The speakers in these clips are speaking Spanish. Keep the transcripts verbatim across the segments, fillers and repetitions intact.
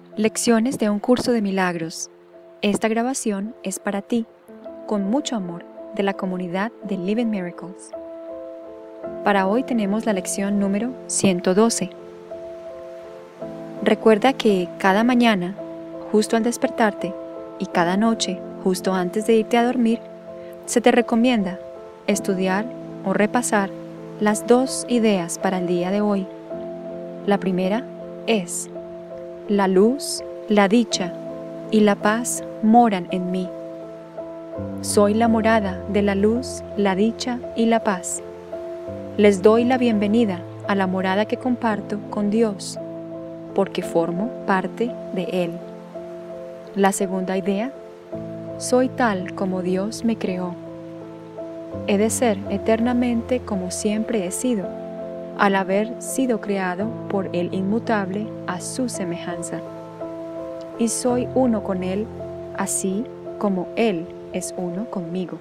Lecciones de un curso de milagros. Esta grabación es para ti, con mucho amor, de la comunidad de Living Miracles. Para hoy tenemos la lección número ciento doce. Recuerda que cada mañana, justo al despertarte, y cada noche, justo antes de irte a dormir, se te recomienda estudiar o repasar las dos ideas para el día de hoy. La primera es: la luz, la dicha y la paz moran en mí. Soy la morada de la luz, la dicha y la paz. Les doy la bienvenida a la morada que comparto con Dios, porque formo parte de Él. La segunda idea: soy tal como Dios me creó. He de ser eternamente como siempre he sido, al haber sido creado por el inmutable a su semejanza. Y soy uno con Él, así como Él es uno conmigo.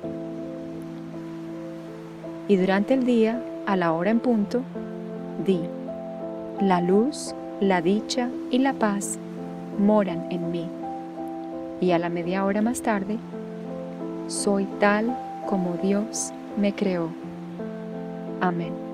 Y durante el día, a la hora en punto, di: la luz, la dicha y la paz moran en mí. Y a la media hora más tarde, soy tal como Dios me creó. Amén.